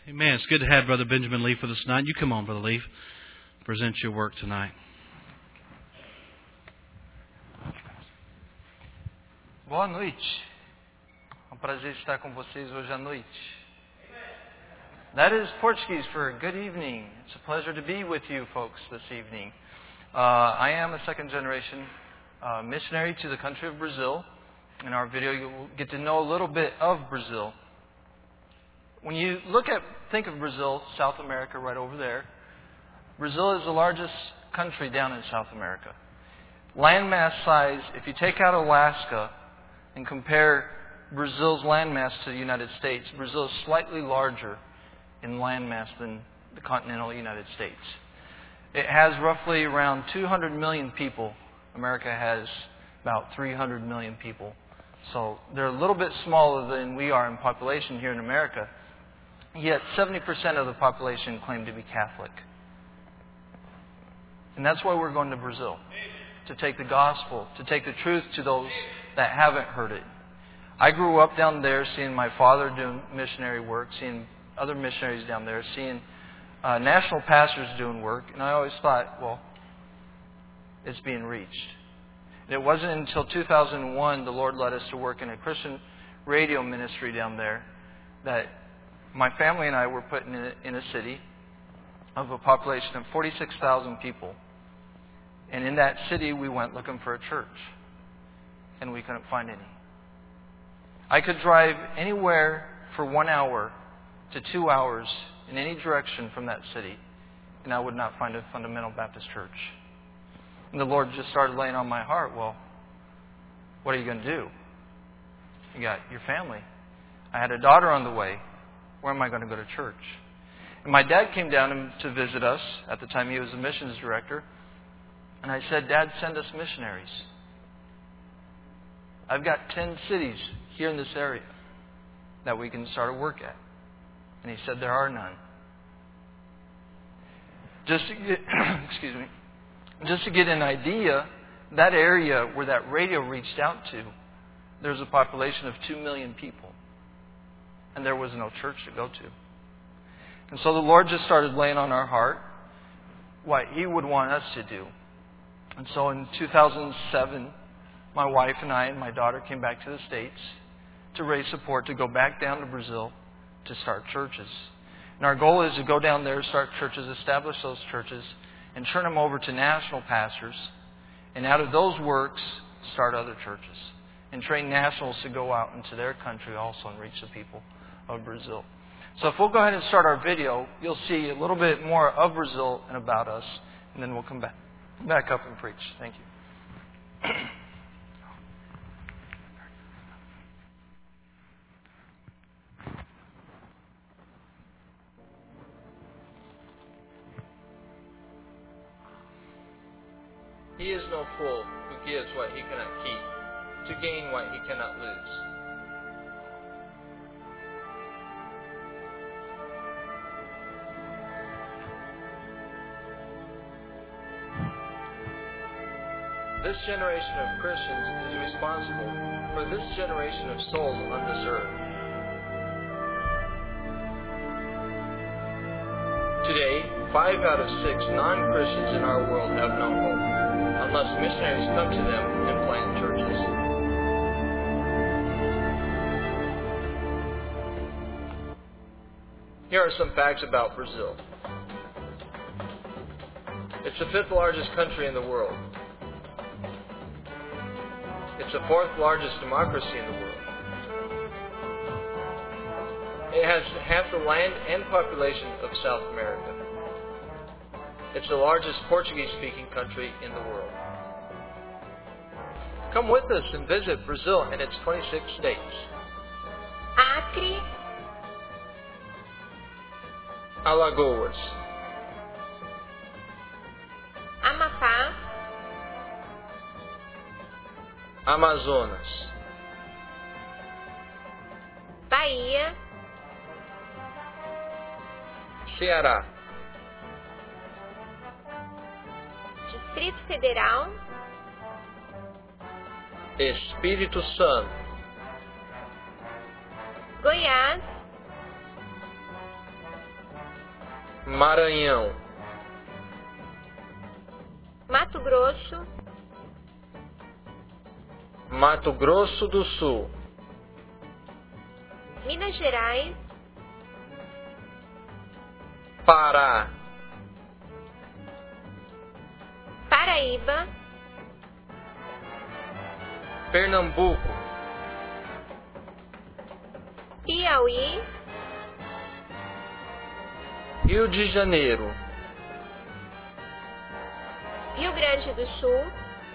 Amen. It's good to have Brother Benjamin Lee with us tonight. You come on, Brother Lee. Present your work tonight. Boa noite. É um prazer estar com vocês hoje à noite. That is Portuguese for good evening. It's a pleasure to be with you folks this evening. I am a second generation missionary to the country of Brazil. In our video, you will get to know a little bit of Brazil. When you think of Brazil, South America right over there, Brazil is the largest country down in South America. Landmass size, if you take out Alaska and compare Brazil's landmass to the United States, Brazil is slightly larger in landmass than the continental United States. It has roughly around 200 million people. America has about 300 million people. So they're a little bit smaller than we are in population here in America. Yet 70% of the population claim to be Catholic. And that's why we're going to Brazil. To take the gospel, to take the truth to those that haven't heard it. I grew up down there seeing my father doing missionary work, seeing other missionaries down there, seeing national pastors doing work. And I always thought, well, it's being reached. And it wasn't until 2001 the Lord led us to work in a Christian radio ministry down there that my family and I were put in a city of a population of 46,000 people. And in that city we went looking for a church. And we couldn't find any. I could drive anywhere for 1 hour to 2 hours in any direction from that city, and I would not find a fundamental Baptist church. And the Lord just started laying on my heart, well, what are you going to do? You got your family. I had a daughter on the way. Where am I going to go to church? And my dad came down to visit us. At the time he was a missions director. And I said, Dad, send us missionaries. I've got 10 cities here in this area that we can start a work at. And he said, there are none. Just to get an idea, that area where that radio reached out to, there's a population of 2 million people. And there was no church to go to. And so the Lord just started laying on our heart what He would want us to do. And so in 2007, my wife and I and my daughter came back to the States to raise support to go back down to Brazil to start churches. And our goal is to go down there, start churches, establish those churches, and turn them over to national pastors. And out of those works, start other churches. And train nationals to go out into their country also and reach the people of Brazil. So if we'll go ahead and start our video, you'll see a little bit more of Brazil and about us. And then we'll come back up and preach. Thank you. He is no fool who gives what he cannot keep, to gain what he cannot lose. This generation of Christians is responsible for this generation of souls on this earth. Today, 5 out of 6 non-Christians in our world have no hope, unless missionaries come to them and plant churches. Here are some facts about Brazil. It's the 5th largest country in the world. It's the 4th largest democracy in the world. It has half the land and population of South America. It's the largest Portuguese-speaking country in the world. Come with us and visit Brazil and its 26 states. Acre, Alagoas, Amapá, Amazonas, Bahia, Ceará, Distrito Federal, Espírito Santo, Goiás, Maranhão, Mato Grosso, Mato Grosso do Sul, Minas Gerais, Pará, Paraíba, Pernambuco, Piauí, Rio de Janeiro, Rio Grande do Sul,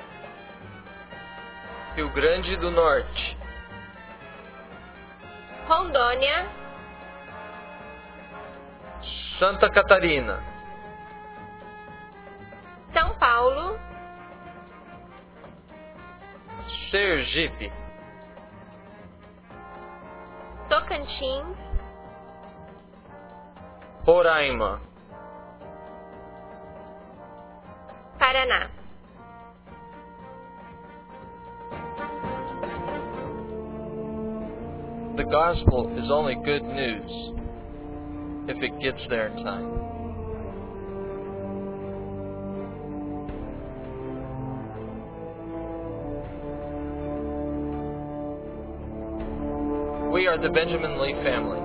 Rio Grande do Norte, Rondônia, Santa Catarina, São Paulo, Sergipe, Tocantins, Roraima, Paraná. The gospel is only good news if it gets there in time. We are the Benjamin Lee family.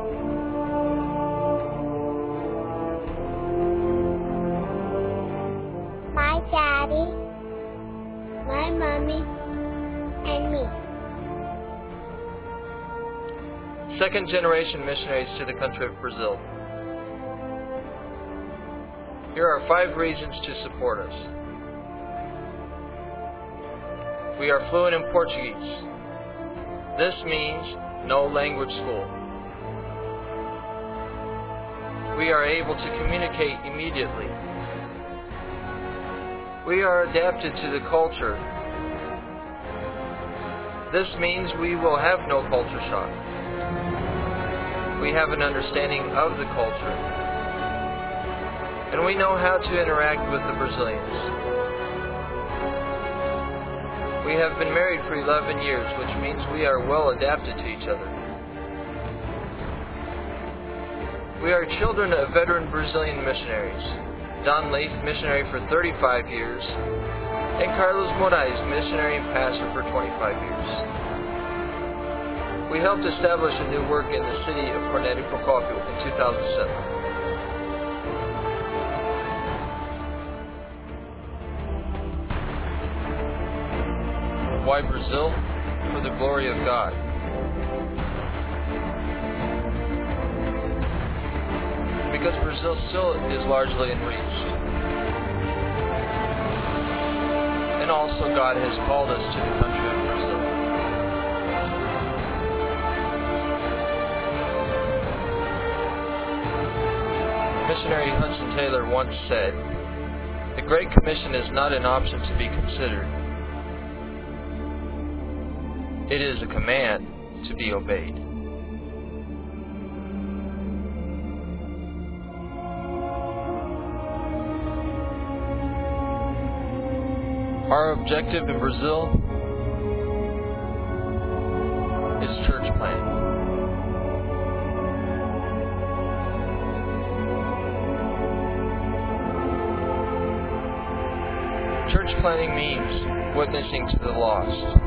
My daddy, my mommy, and me. Second generation missionaries to the country of Brazil. Here are 5 reasons to support us. We are fluent in Portuguese. This means no language school. We are able to communicate immediately. We are adapted to the culture. This means we will have no culture shock. We have an understanding of the culture, and we know how to interact with the Brazilians. We have been married for 11 years, which means we are well adapted to each other. We are children of veteran Brazilian missionaries. Don Leaf, missionary for 35 years, and Carlos Moraes, missionary and pastor for 25 years. We helped establish a new work in the city of Cornélio Procópio in 2007. Why Brazil? For the glory of God. Because Brazil still is largely unreached. And also God has called us to the country of Brazil. Missionary Hudson Taylor once said, "The Great Commission is not an option to be considered. It is a command to be obeyed." Our objective in Brazil is church planting. Church planting means witnessing to the lost.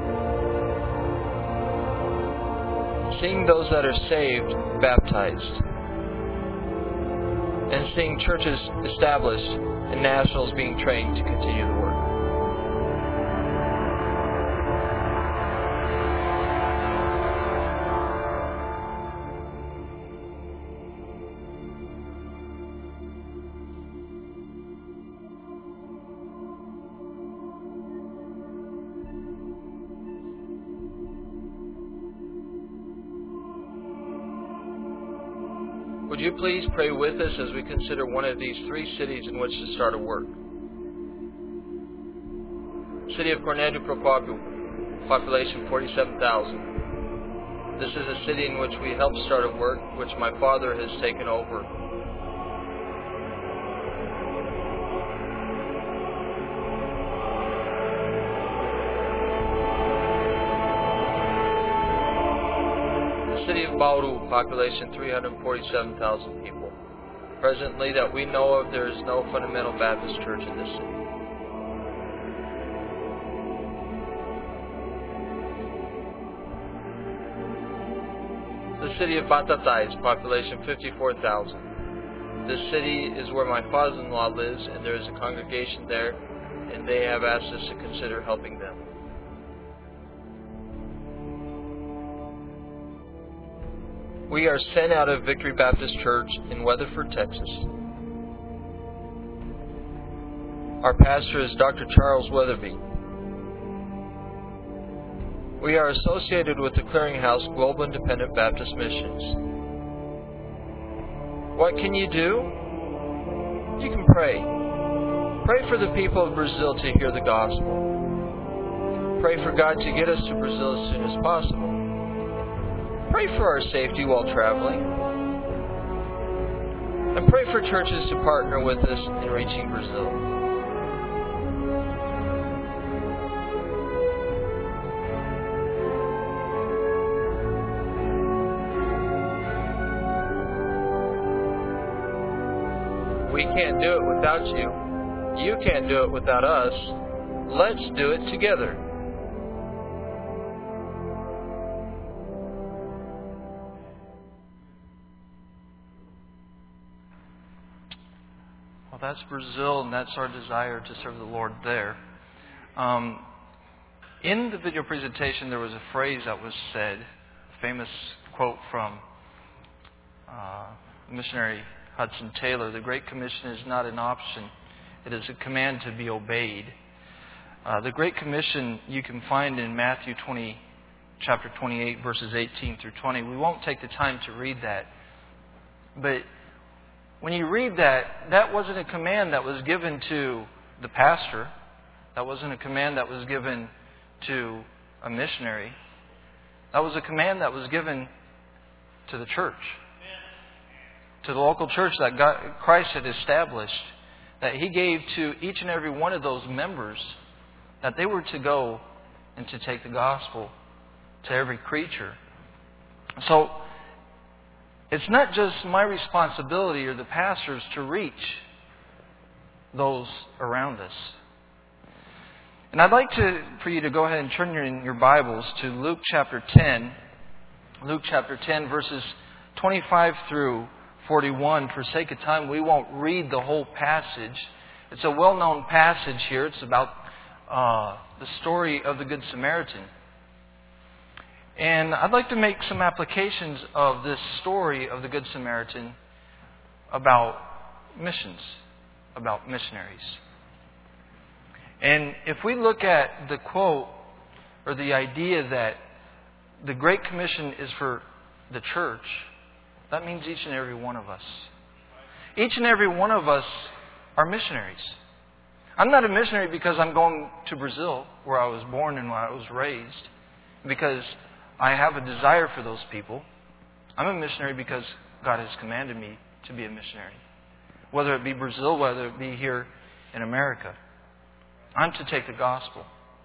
Seeing those that are saved baptized, and seeing churches established and nationals being trained to continue the work. Would you please pray with us as we consider one of these 3 cities in which to start a work? City of Cornélio Procópio, population 47,000. This is a city in which we helped start a work which my father has taken over. City of Bauru, population 347,000 people. Presently, that we know of, there is no fundamental Baptist church in this city. The city of Batatais, population 54,000. This city is where my father-in-law lives, and there is a congregation there, and they have asked us to consider helping them. We are sent out of Victory Baptist Church in Weatherford, Texas. Our pastor is Dr. Charles Weatherby. We are associated with the Clearinghouse Global Independent Baptist Missions. What can you do? You can pray. Pray for the people of Brazil to hear the gospel. Pray for God to get us to Brazil as soon as possible. Pray for our safety while traveling. And pray for churches to partner with us in reaching Brazil. We can't do it without you. You can't do it without us. Let's do it together. Well, that's Brazil, and that's our desire to serve the Lord there. In the video presentation, there was a phrase that was said, a famous quote from missionary Hudson Taylor: "The Great Commission is not an option, it is a command to be obeyed." The Great Commission you can find in Matthew chapter 28, verses 18 through 20. We won't take the time to read that. But when you read that, that wasn't a command that was given to the pastor. That wasn't a command that was given to a missionary. That was a command that was given to the church. To the local church that Christ had established. That He gave to each and every one of those members, that they were to go and to take the gospel to every creature. So, it's not just my responsibility or the pastor's to reach those around us. And I'd like for you to go ahead and turn in your Bibles to Luke chapter 10. Luke chapter 10, verses 25 through 41. For sake of time, we won't read the whole passage. It's a well-known passage here. It's about the story of the Good Samaritan. And I'd like to make some applications of this story of the Good Samaritan about missions, about missionaries. And if we look at the quote, or the idea that the Great Commission is for the church, that means each and every one of us. Each and every one of us are missionaries. I'm not a missionary because I'm going to Brazil, where I was born and where I was raised, because I have a desire for those people. I'm a missionary because God has commanded me to be a missionary. Whether it be Brazil, whether it be here in America. I'm to take the gospel.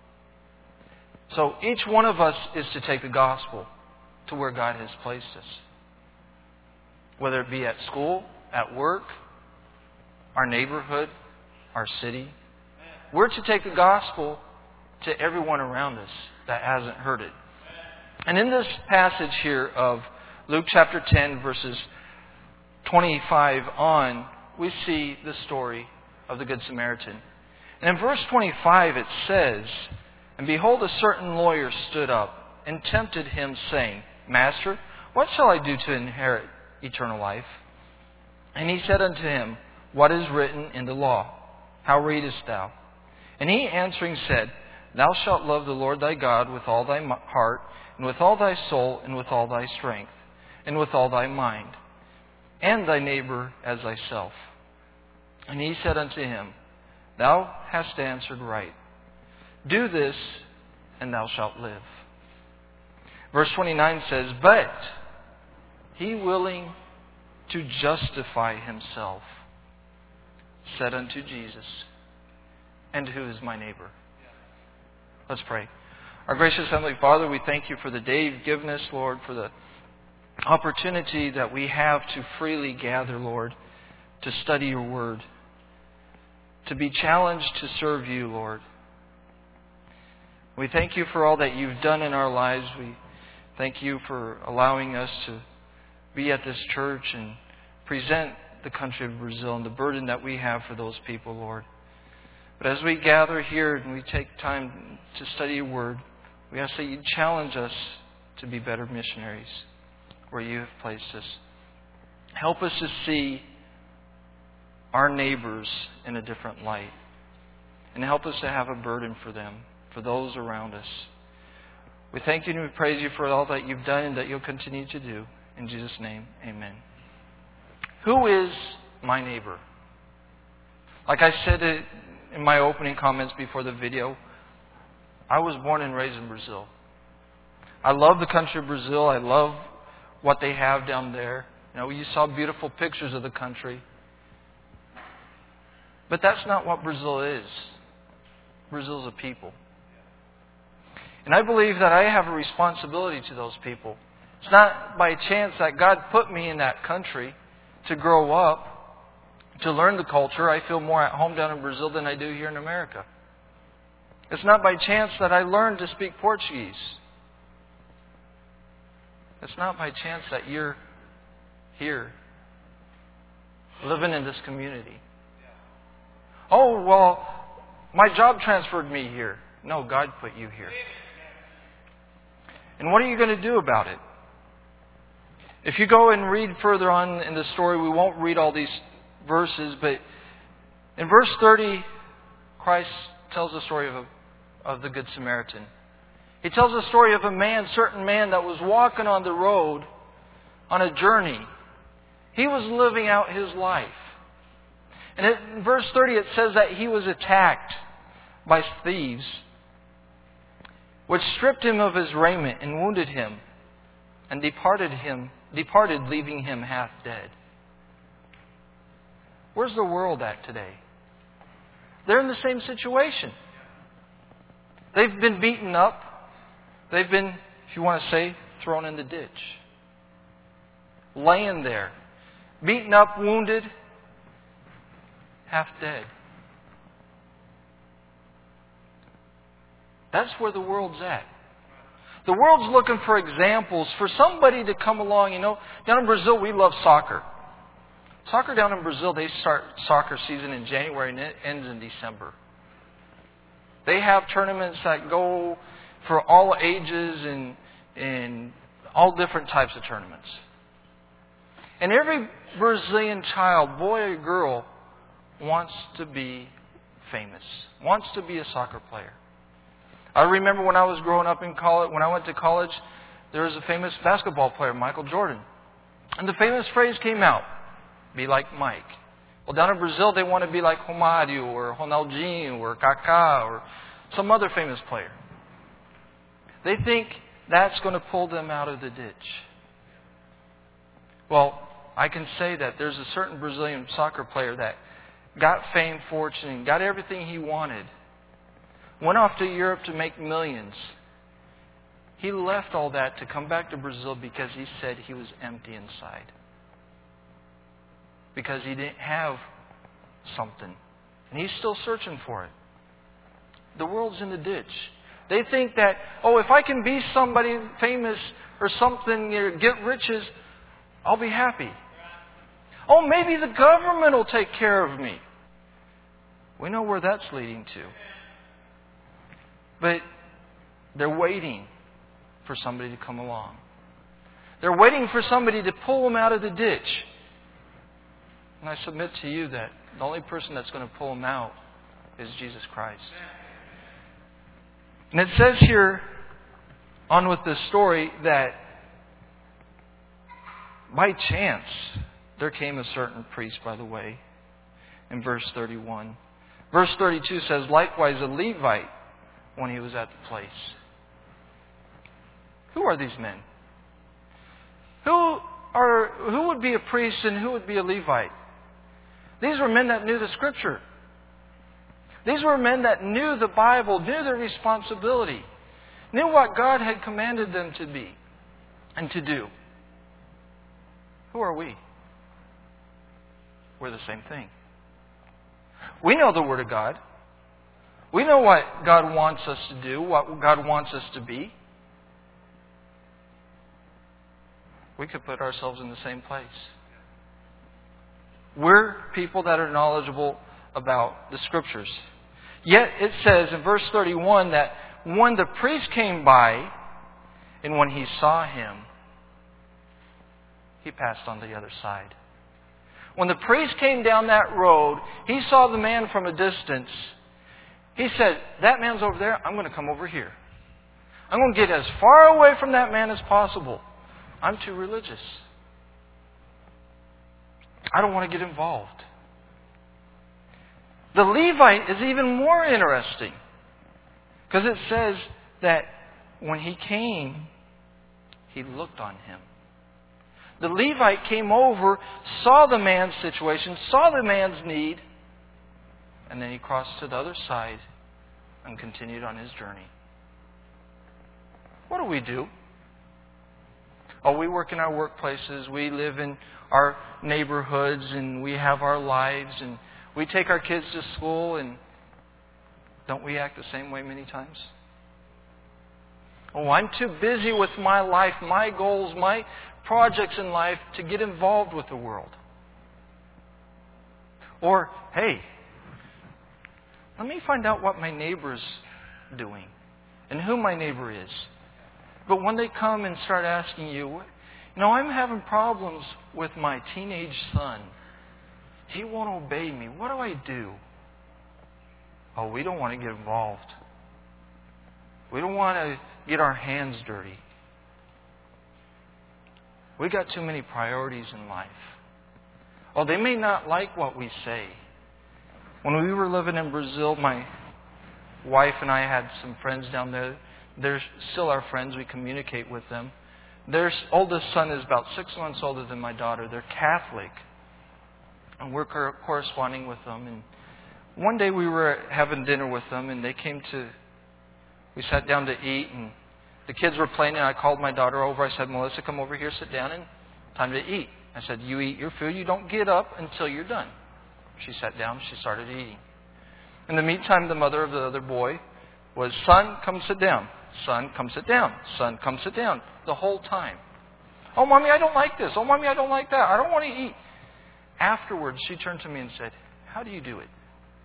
So each one of us is to take the gospel to where God has placed us. Whether it be at school, at work, our neighborhood, our city. We're to take the gospel to everyone around us that hasn't heard it. And in this passage here of Luke chapter 10, verses 25 on, we see the story of the Good Samaritan. And in verse 25 it says, "And behold, a certain lawyer stood up and tempted him, saying, Master, what shall I do to inherit eternal life? And he said unto him, What is written in the law? How readest thou? And he answering said, Thou shalt love the Lord thy God with all thy heart, and with all thy soul, and with all thy strength, and with all thy mind, and thy neighbor as thyself. And he said unto him, Thou hast answered right. Do this, and thou shalt live. Verse 29 says, But he, willing to justify himself, said unto Jesus, And who is my neighbor? Let's pray. Our gracious Heavenly Father, we thank you for the day you've given us, Lord, for the opportunity that we have to freely gather, Lord, to study your word, to be challenged to serve you, Lord. We thank you for all that you've done in our lives. We thank you for allowing us to be at this church and present the country of Brazil and the burden that we have for those people, Lord. But as we gather here and we take time to study your word, we ask that you challenge us to be better missionaries where you have placed us. Help us to see our neighbors in a different light. And help us to have a burden for them, for those around us. We thank you and we praise you for all that you've done and that you'll continue to do. In Jesus' name, amen. Who is my neighbor? Like I said in my opening comments before the video, I was born and raised in Brazil. I love the country of Brazil. I love what they have down there. You know, you saw beautiful pictures of the country. But that's not what Brazil is. Brazil is a people. And I believe that I have a responsibility to those people. It's not by chance that God put me in that country to grow up, to learn the culture. I feel more at home down in Brazil than I do here in America. It's not by chance that I learned to speak Portuguese. It's not by chance that you're here, living in this community. Oh, well, my job transferred me here. No, God put you here. And what are you going to do about it? If you go and read further on in the story, we won't read all these verses, but in verse 30, Christ tells the story of the Good Samaritan. He tells the story of a certain man that was walking on the road on a journey. He was living out his life. And in verse 30 it says that he was attacked by thieves, which stripped him of his raiment and wounded him, and departed, leaving him half dead. Where's the world at today? They're in the same situation. They've been beaten up. They've been, if you want to say, thrown in the ditch. Laying there. Beaten up, wounded, half dead. That's where the world's at. The world's looking for examples, for somebody to come along. You know, down in Brazil, we love soccer. Soccer down in Brazil, they start soccer season in January and it ends in December. They have tournaments that go for all ages and all different types of tournaments. And every Brazilian child, boy or girl, wants to be famous, wants to be a soccer player. I remember when I was growing up in college, when I went to college, there was a famous basketball player, Michael Jordan. And the famous phrase came out, be like Mike. Well, down in Brazil, they want to be like Romário or Ronaldinho or Kaká or some other famous player. They think that's going to pull them out of the ditch. Well, I can say that there's a certain Brazilian soccer player that got fame, fortune, and got everything he wanted. Went off to Europe to make millions. He left all that to come back to Brazil because he said he was empty inside. Because he didn't have something. And he's still searching for it. The world's in the ditch. They think that, oh, if I can be somebody famous or something, or get riches, I'll be happy. Oh, maybe the government will take care of me. We know where that's leading to. But they're waiting for somebody to come along. They're waiting for somebody to pull them out of the ditch. And I submit to you that the only person that's going to pull them out is Jesus Christ. And it says here, on with this story, that by chance there came a certain priest by the way, in verse 31. Verse 32 says, likewise a Levite, when he was at the place. Who are these men? Who would be a priest and who would be a Levite? These were men that knew the Scripture. These were men that knew the Bible, knew their responsibility, knew what God had commanded them to be and to do. Who are we? we're the same thing. We know the Word of God. We know what God wants us to do, what God wants us to be. We could put ourselves in the same place. We're people that are knowledgeable about the Scriptures. Yet it says in verse 31 that when the priest came by and when he saw him, he passed on the other side. When the priest came down that road, he saw the man from a distance. He said, that man's over there, I'm going to come over here. I'm going to get as far away from that man as possible. I'm too religious. I don't want to get involved. The Levite is even more interesting. Because it says that when he came, he looked on him. The Levite came over, saw the man's situation, saw the man's need, and then he crossed to the other side and continued on his journey. What do? Oh, we work in our workplaces, we live in our neighborhoods, and we have our lives, and we take our kids to school, and don't we act the same way many times? Oh, I'm too busy with my life, my goals, my projects in life to get involved with the world. Or, hey, let me find out what my neighbor's doing and who my neighbor is. But when they come and start asking you, I'm having problems with my teenage son. He won't obey me. What do I do? Oh, we don't want to get involved. We don't want to get our hands dirty. We got too many priorities in life. Oh, they may not like what we say. When we were living in Brazil, my wife and I had some friends down there. They're still our friends. We communicate with them. Their oldest son is about 6 months older than my daughter. They're Catholic. And we're corresponding with them. And one day we were having dinner with them, and we sat down to eat, and the kids were playing, and I called my daughter over. I said, Melissa, come over here, sit down, and time to eat. I said, you eat your food. You don't get up until you're done. She sat down. She started eating. In the meantime, the mother of the other boy was, son, come sit down. Son, come sit down. Son, come sit down. The whole time. Oh, Mommy, I don't like this. Oh, Mommy, I don't like that. I don't want to eat. Afterwards, she turned to me and said, how do you do it?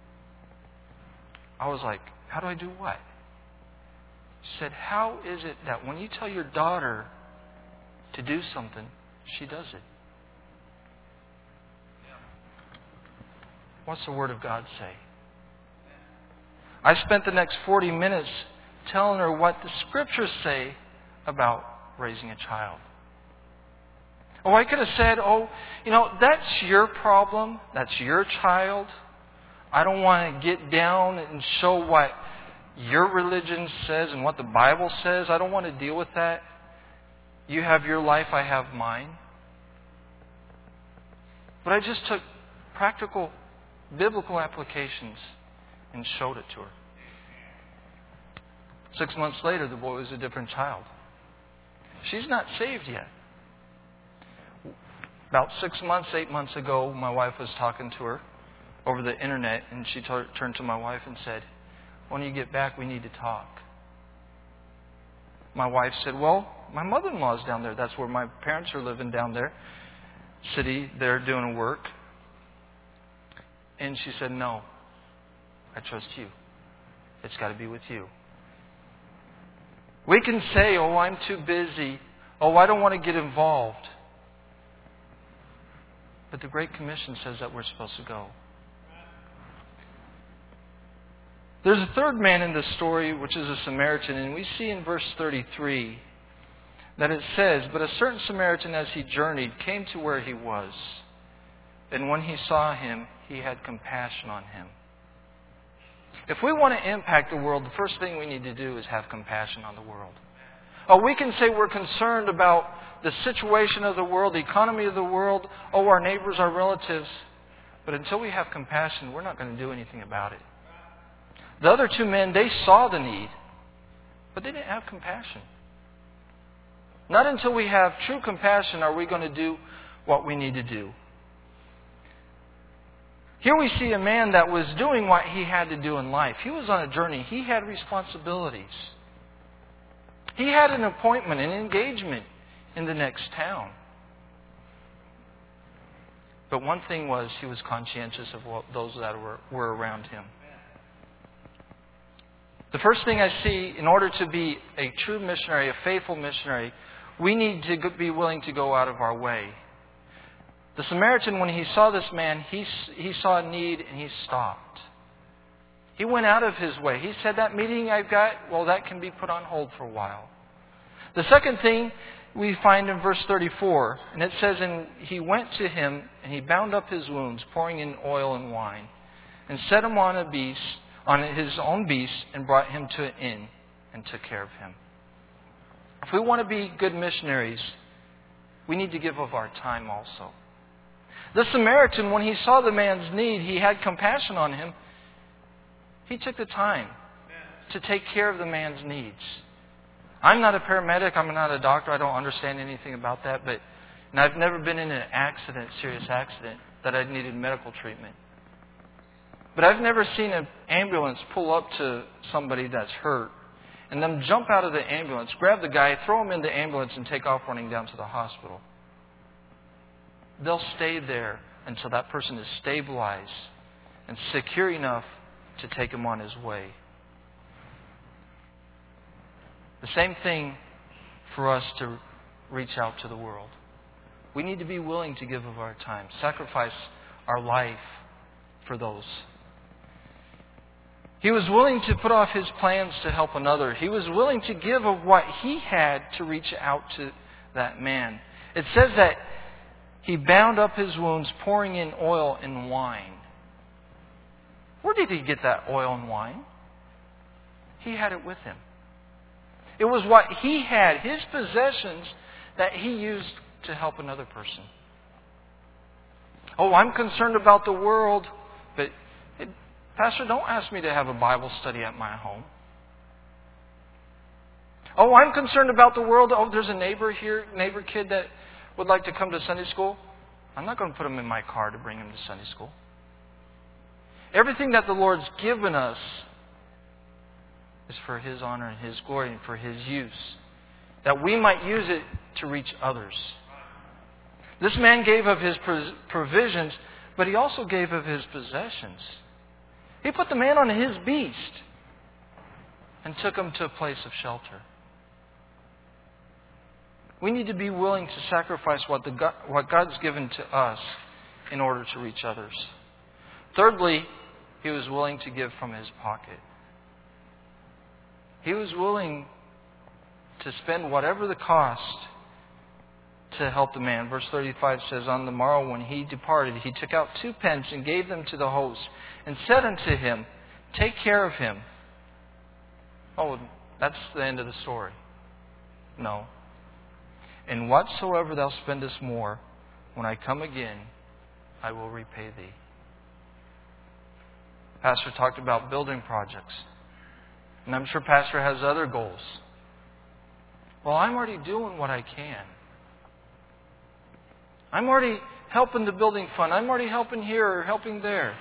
I was like, how do I do what? She said, how is it that when you tell your daughter to do something, she does it? What's the Word of God say? I spent the next 40 minutes telling her what the Scriptures say about raising a child. Oh, I could have said, that's your problem. That's your child. I don't want to get down and show what your religion says and what the Bible says. I don't want to deal with that. You have your life, I have mine. But I just took practical, biblical applications and showed it to her. 6 months later, the boy was a different child. She's not saved yet. About 6 months, 8 months ago, my wife was talking to her over the internet, and she turned to my wife and said, when you get back, we need to talk. My wife said, well, my mother-in-law's down there. That's where my parents are living down there. City, they're doing work. And she said, no, I trust you. It's got to be with you. We can say, oh, I'm too busy. Oh, I don't want to get involved. But the Great Commission says that we're supposed to go. There's a third man in this story, which is a Samaritan, and we see in verse 33 that it says, but a certain Samaritan, as he journeyed, came to where he was. And when he saw him, he had compassion on him. If we want to impact the world, the first thing we need to do is have compassion on the world. Oh, we can say we're concerned about the situation of the world, the economy of the world, our neighbors, our relatives. But until we have compassion, we're not going to do anything about it. The other two men, they saw the need, but they didn't have compassion. Not until we have true compassion are we going to do what we need to do. Here we see a man that was doing what he had to do in life. He was on a journey. He had responsibilities. He had an appointment, an engagement in the next town. But one thing was, he was conscientious of those that were around him. The first thing I see, in order to be a true missionary, a faithful missionary, we need to be willing to go out of our way. The Samaritan, when he saw this man, he saw a need and he stopped. He went out of his way. He said, that meeting I've got, well, that can be put on hold for a while. The second thing we find in verse 34, and it says, and he went to him and he bound up his wounds, pouring in oil and wine, and set him on his own beast, and brought him to an inn and took care of him. If we want to be good missionaries, we need to give of our time also. The Samaritan, when he saw the man's need, he had compassion on him. He took the time to take care of the man's needs. I'm not a paramedic. I'm not a doctor. I don't understand anything about that. And I've never been in an accident, serious accident, that I needed medical treatment. But I've never seen an ambulance pull up to somebody that's hurt and them jump out of the ambulance, grab the guy, throw him in the ambulance, and take off running down to the hospital. They'll stay there until that person is stabilized and secure enough to take him on his way. The same thing for us to reach out to the world. We need to be willing to give of our time, sacrifice our life for those. He was willing to put off his plans to help another. He was willing to give of what he had to reach out to that man. It says that he bound up his wounds, pouring in oil and wine. Where did he get that oil and wine? He had it with him. It was what he had, his possessions, that he used to help another person. Oh, I'm concerned about the world, but Pastor, don't ask me to have a Bible study at my home. Oh, I'm concerned about the world. Oh, there's a neighbor kid that would like to come to Sunday school. I'm not going to put him in my car to bring him to Sunday school. Everything that the Lord's given us is for His honor and His glory and for His use, that we might use it to reach others. This man gave of his provisions, but he also gave of his possessions. He put the man on his beast and took him to a place of shelter. We need to be willing to sacrifice what God's given to us in order to reach others. Thirdly, he was willing to give from his pocket. He was willing to spend whatever the cost to help the man. Verse 35 says, on the morrow when he departed, he took out 2 pence and gave them to the host, and said unto him, take care of him. Oh, that's the end of the story. No. And whatsoever thou spendest more, when I come again, I will repay thee. Pastor talked about building projects. And I'm sure Pastor has other goals. Well, I'm already doing what I can. I'm already helping the building fund. I'm already helping here or helping there.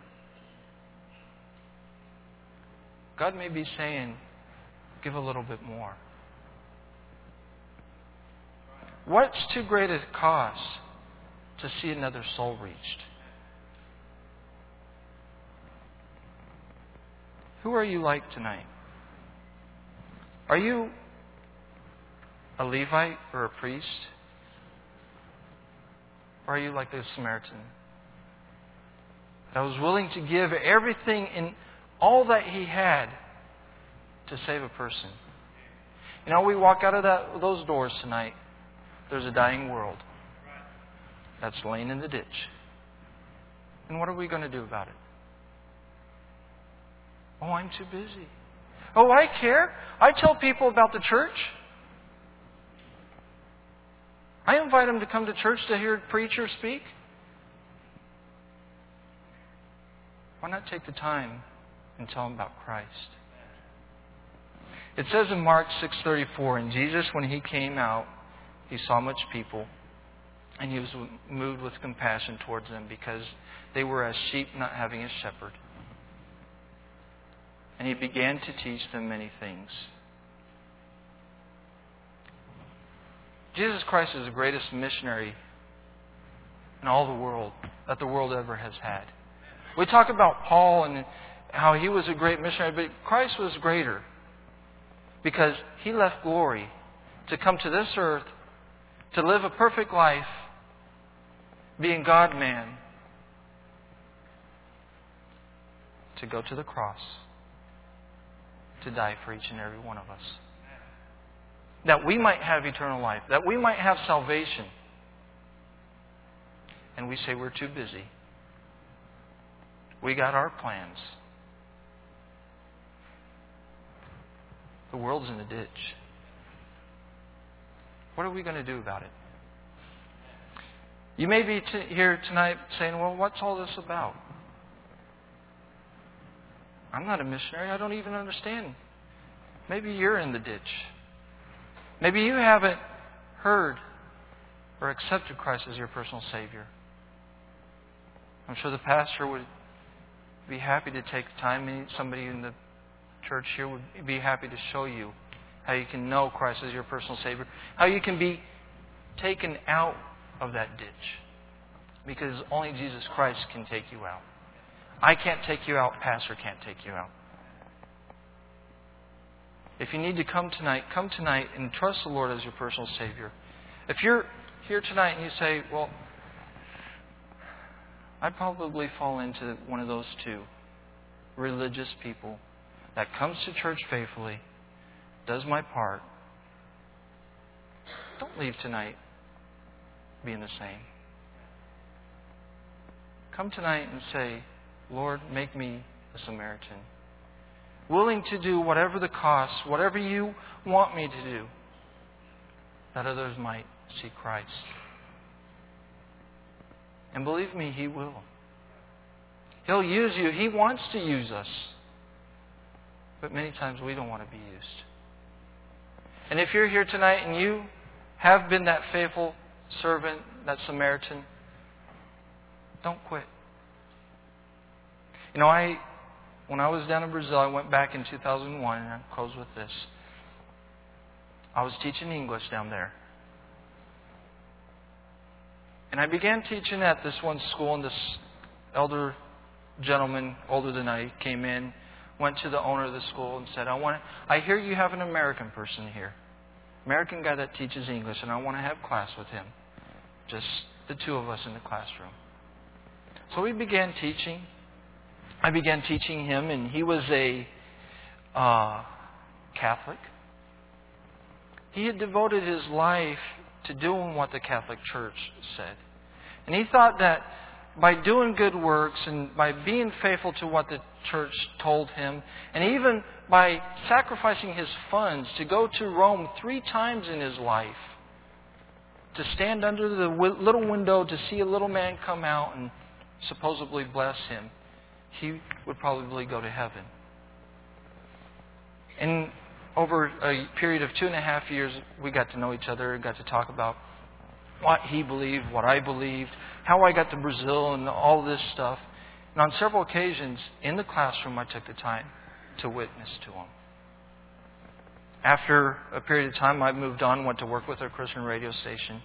God may be saying, give a little bit more. What's too great a cost to see another soul reached? Who are you like tonight? Are you a Levite or a priest? Or are you like the Samaritan that was willing to give everything in all that he had to save a person? You know, we walk out of those doors tonight, there's a dying world that's laying in the ditch. And what are we going to do about it? Oh, I'm too busy. Oh, I care. I tell people about the church. I invite them to come to church to hear preachers speak. Why not take the time and tell them about Christ? It says in Mark 6:34, and Jesus, when he came out, he saw much people, And He was moved with compassion towards them because they were as sheep not having a shepherd. And He began to teach them many things. Jesus Christ is the greatest missionary in all the world that the world ever has had. We talk about Paul and how he was a great missionary, but Christ was greater because He left glory to come to this earth, to live a perfect life, being God-man, to go to the cross, to die for each and every one of us. That we might have eternal life, that we might have salvation. And we say we're too busy. We got our plans. The world's in a ditch. What are we going to do about it? You may be here tonight saying, well, what's all this about? I'm not a missionary. I don't even understand. Maybe you're in the ditch. Maybe you haven't heard or accepted Christ as your personal Savior. I'm sure the pastor would be happy to take time. Somebody in the church here would be happy to show you how you can know Christ as your personal Savior. How you can be taken out of that ditch. Because only Jesus Christ can take you out. I can't take you out. Pastor can't take you out. If you need to come tonight and trust the Lord as your personal Savior. If you're here tonight and you say, well, I'd probably fall into one of those two. Religious people that comes to church faithfully, does my part. Don't leave tonight being the same. Come tonight and say, Lord, make me a Samaritan. Willing to do whatever the cost, whatever you want me to do, that others might see Christ. And believe me, He will. He'll use you. He wants to use us. But many times we don't want to be used. And if you're here tonight and you have been that faithful servant, that Samaritan, don't quit. You know, when I was down in Brazil, I went back in 2001, and I'll close with this. I was teaching English down there. And I began teaching at this one school, and this elder gentleman, older than I, came in, went to the owner of the school and said, I hear you have an American person here. American guy that teaches English, and I want to have class with him. Just the two of us in the classroom. So we began teaching. I began teaching him, and he was a Catholic. He had devoted his life to doing what the Catholic Church said. And he thought that by doing good works and by being faithful to what the church told him, and even by sacrificing his funds to go to Rome 3 times in his life, to stand under the little window to see a little man come out and supposedly bless him, he would probably go to heaven. And over a period of 2.5 years, we got to know each other and got to talk about what he believed, what I believed, how I got to Brazil and all this stuff. And on several occasions in the classroom, I took the time to witness to him. After a period of time, I moved on, went to work with a Christian radio station.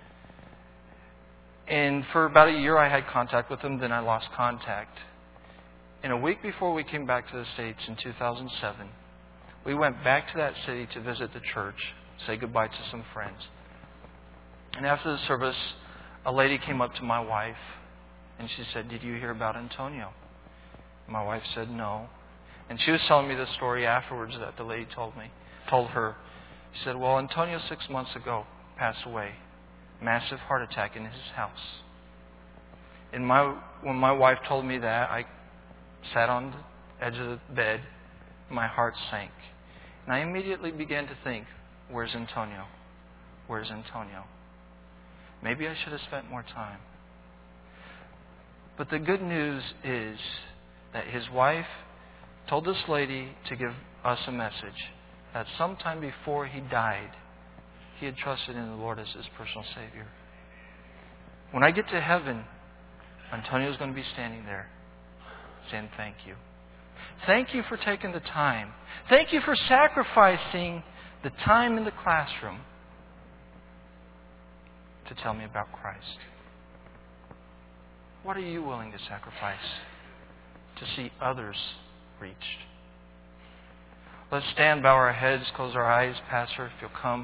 And for about a year, I had contact with him. Then I lost contact. And a week before we came back to the States in 2007, we went back to that city to visit the church, say goodbye to some friends. And after the service, a lady came up to my wife and she said, "Did you hear about Antonio?" My wife said no. And she was telling me the story afterwards that the lady told her. She said, "Well, Antonio 6 months ago passed away. Massive heart attack in his house." And when my wife told me that, I sat on the edge of the bed. My heart sank. And I immediately began to think, where's Antonio? Where's Antonio? Maybe I should have spent more time. But the good news is that his wife told this lady to give us a message that sometime before he died, he had trusted in the Lord as his personal Savior. When I get to heaven, Antonio's going to be standing there saying thank you. Thank you for taking the time. Thank you for sacrificing the time in the classroom to tell me about Christ. What are you willing to sacrifice to see others reached? Let's stand, bow our heads, close our eyes. Pastor, if you'll come.